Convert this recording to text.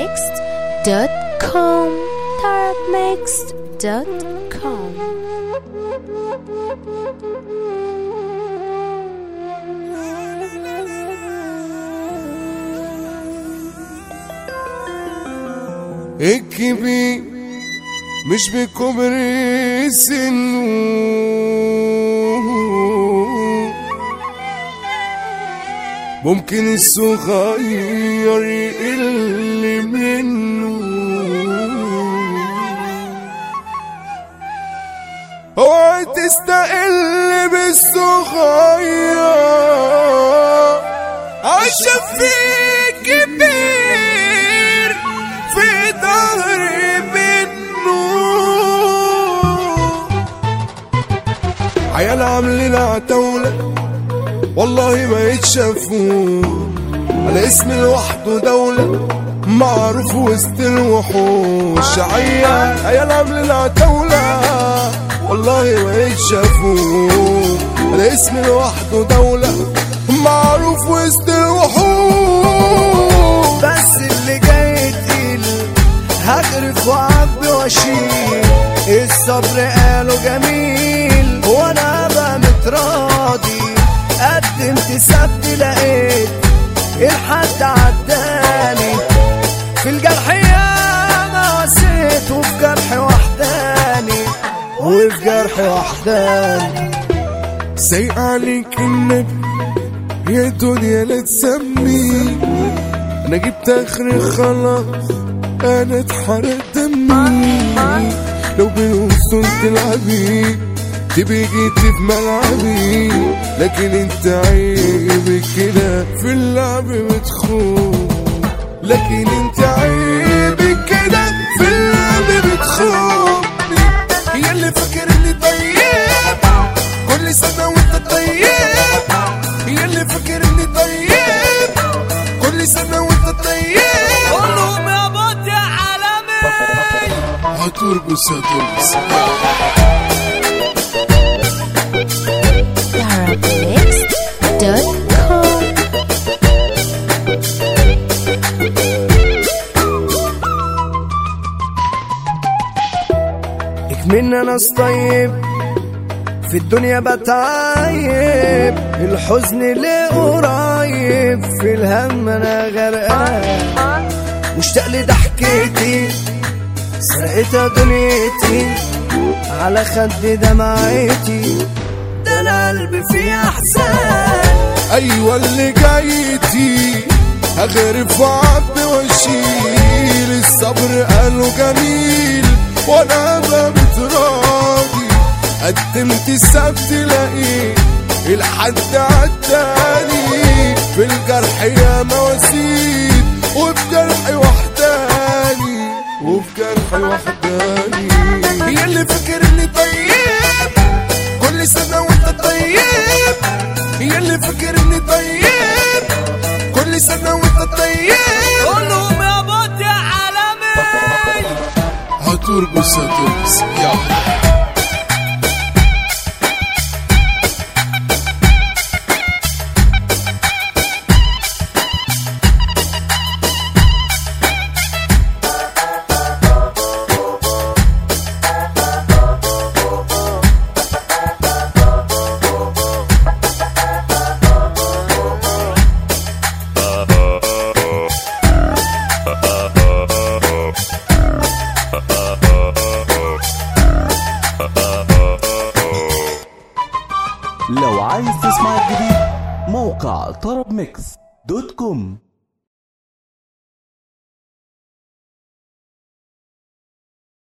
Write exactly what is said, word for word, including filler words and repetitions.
mixed dot com tarab mixed dot com. الكبير مش بكبر سنه، ممكن الصغير يقل منه. اوعى تستقل بالصغير عشان في كبير في ظهر منه. عيال عاملين عتاولة والله ما يتشافون، على اسم لوحده دولة معروف وسط الوحوش. عيال عيال عاملين عتاولة والله ما يتشافون، على اسم لوحده دولة معروف وسط الوحوش. بس اللي جاي تقيل هغرف وعبي واشيل، الصبر قالوا جميل وانا بقى متراضي. قدمت سبت لقيت الحد عداني، في الجرح ياما قسيت وفي جرح وحداني، وفي جرح وحداني. سايق عليك النبي يا دنيا لا تسمي، انا جبت اخري خلاص انا اتحرق دمي. لو بالوصول تلعبي تبقي جيتي في ملعبي، لكن انت عيبك كده في اللعب بتخون. لكن انت عيبك كده في اللعب بتخون. هي اللي فاكر اني طيب كل سنة وانت طيب، هي اللي فاكر اني طيب كل سنة وانت طيب. قولهم يا بط يا عالمي هترقص هترقص tarab mixed dot com. اكملنا ناس طيب في الدنيا بتعايب، الحزن ليه قريب في الهم انا غرقان. مشتاق لضحكتي سرقتها دنيتي، على خد دمعتي ده انا قلبي فيه احزان. ايوه اللي جايتي هغرف وعبي واشيل، الصبر قالوا جميل وانا بقى متراضي. قدمت السبت لقيت الحد عداني، في الجرح يا مواسيد وفي جرحي وحداني، وفي جرحي وحداني. هي اللي فاكر اني طيب كل سنة وانت طيب، هي اللي فاكر اني طيب كل سنة وانت طيب. قولهم يا بط يا عالمي هترقص هترقص يلا. لو عايز تسمع الجديد موقع طرب ميكس دوت كوم.